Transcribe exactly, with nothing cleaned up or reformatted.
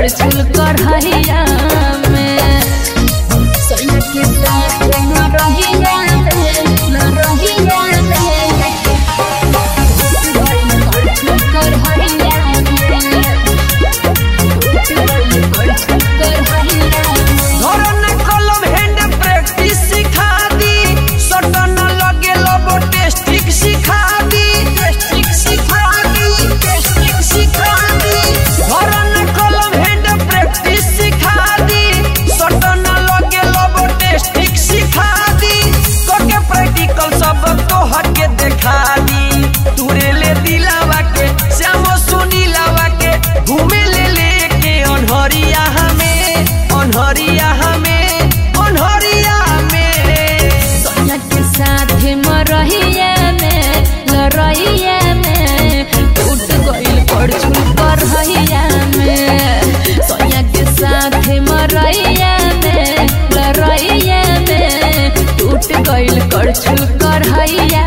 करछुल करहैया में सैया के साथ न रहिया में न रहिया में करछुल करहैया में करछुल करहैया धरन कलम हैंड प्रैक्टिस सिखा दी सटन लगे लब टेस्टिक सिखा दी टेस्टिक सिखा दी टेस्टिक सिखा दी धरन कलम हैंड प्रैक्टिस सिखा दी सटन लगे लब टेस्टिक सिखा दी तोके प्रैक्टिकल सब तो हके देखा दी तुरे ले दिलावा के श्याम सुनीलावा के घूमे ले लेके अनहरिया हमें अनहरिया हमें अनहरिया में सोनिया के साथ मरहिया में लरहिया में टूट गइल करछुल करहैया में सोनिया के साथ मरहिया में लरहिया में टूट गइल करछुल करहैया